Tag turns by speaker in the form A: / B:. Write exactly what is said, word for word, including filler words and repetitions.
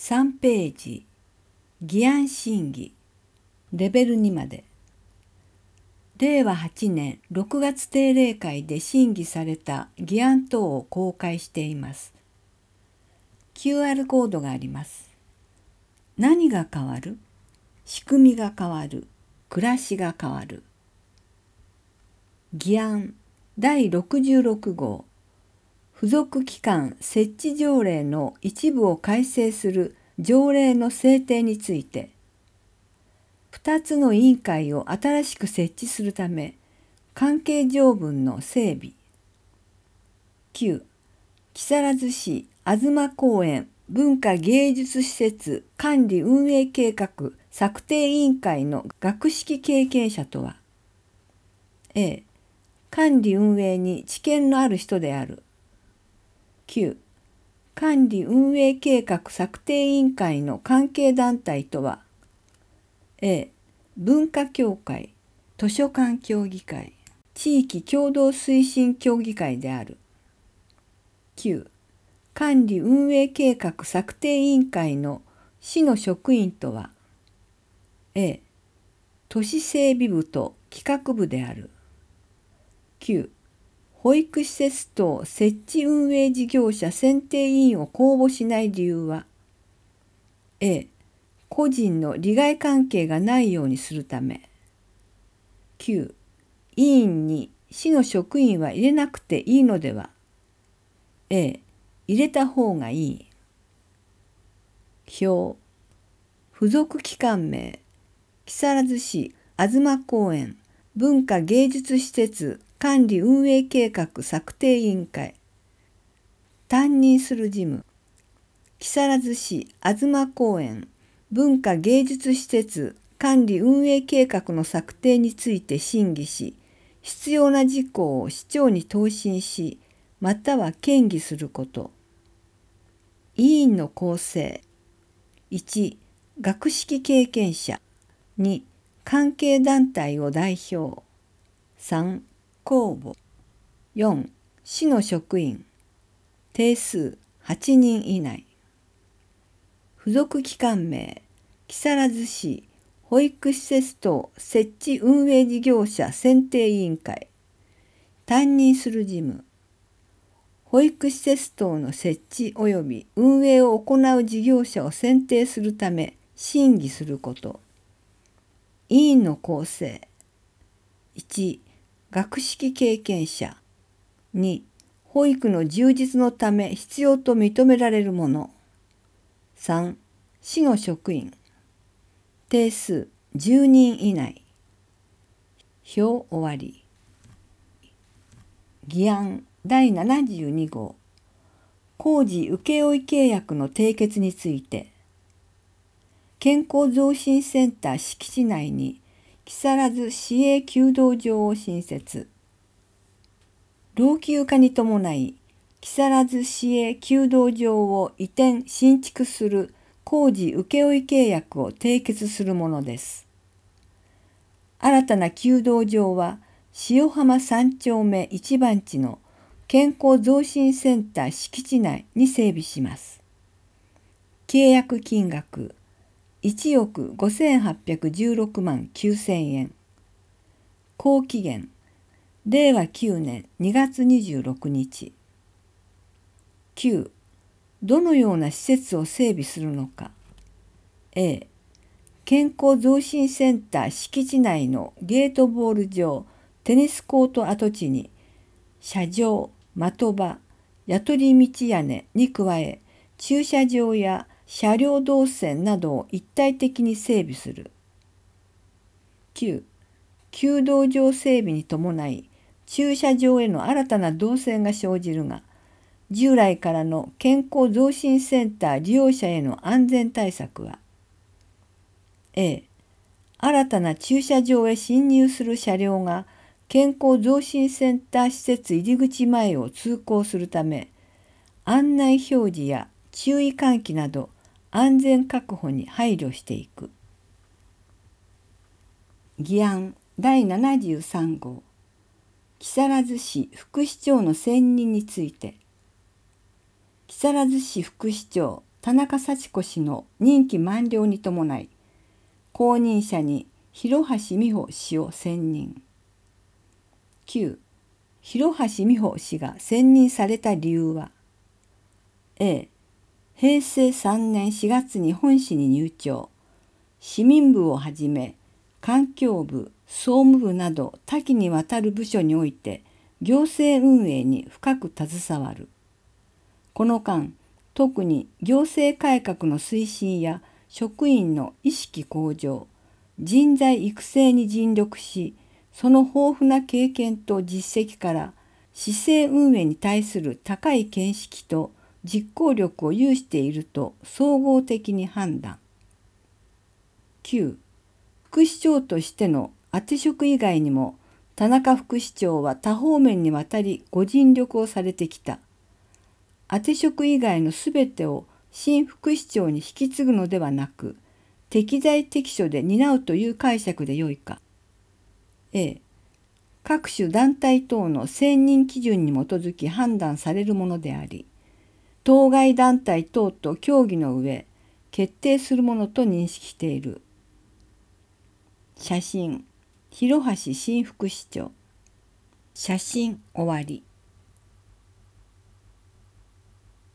A: さんページ、議案審議、レベルにまで。れいわはちねんろくがつ定例会で審議された議案等を公開しています。キューアール コードがあります。何が変わる？仕組みが変わる。暮らしが変わる。議案だいろくじゅうろく号、付属機関設置条例の一部を改正する条例の制定について、ふたつの委員会を新しく設置するため、関係条文の整備。きゅう、木更津市東公園文化芸術施設管理運営計画策定委員会の学識経験者とは、A、管理運営に知見のある人である。きゅう、管理運営計画策定委員会の関係団体とは、A、文化協会、図書館協議会、地域共同推進協議会である。きゅう、管理運営計画策定委員会の市の職員とは、A、都市整備部と企画部である。きゅう、保育施設等設置運営事業者選定委員を公募しない理由は、A、個人の利害関係がないようにするため。きゅう、委員に市の職員は入れなくていいのでは。A、入れた方がいい。表、付属機関名、木更津市東公園文化芸術施設管理運営計画策定委員会。担任する事務、木更津市東公園文化芸術施設管理運営計画の策定について審議し、必要な事項を市長に答申し、または建議すること。委員の構成。いち、学識経験者。に、関係団体を代表。さん、公募。よん、市の職員。定数はちにん以内。付属機関名、木更津市保育施設等設置運営事業者選定委員会。担任する事務、保育施設等の設置及び運営を行う事業者を選定するため審議すること。委員の構成。いち、学識経験者。に、保育の充実のため必要と認められるもの。さん、市の職員。定数じゅうにん以内。表終わり。議案だいななじゅうに号、工事請負契約の締結について、健康増進センター敷地内に木更津市営弓道場を新設。老朽化に伴い木更津市営弓道場を移転新築する工事請負契約を締結するものです。新たな弓道場は塩浜三丁目一番地の健康増進センター敷地内に整備します。契約金額いちおくごせんはっぴゃくじゅうろくまんきゅうせんえん。後期限れいわきゅうねんにがつにじゅうろくにち。きゅう、どのような施設を整備するのか。A、健康増進センター敷地内のゲートボール場、テニスコート跡地に、車上、的場、やとり道屋根に加え、駐車場や車両動線などを一体的に整備する。きゅう、弓道場整備に伴い、駐車場への新たな動線が生じるが、従来からの健康増進センター利用者への安全対策は、A、新たな駐車場へ進入する車両が健康増進センター施設入り口前を通行するため、案内表示や注意喚起など安全確保に配慮していく。議案だいななじゅうさん号、木更津市副市長の選任について、木更津市副市長田中幸子氏の任期満了に伴い、後任者に広橋美穂氏を選任。きゅう. 広橋美穂氏が選任された理由は A. 平成さんねんしがつに本市に入庁、市民部をはじめ環境部、総務部など多岐にわたる部署において行政運営に深く携わる。この間、特に行政改革の推進や職員の意識向上、人材育成に尽力し、その豊富な経験と実績から市政運営に対する高い見識と実行力を有していると総合的に判断。きゅう. 副市長としての当て職以外にも田中副市長は多方面にわたりご尽力をされてきた。当て職以外のすべてを新副市長に引き継ぐのではなく、適材適所で担うという解釈でよいか。A. 各種団体等の選任基準に基づき判断されるものであり、当該団体等と協議の上、決定するものと認識している。写真、広橋新副市長。写真終わり。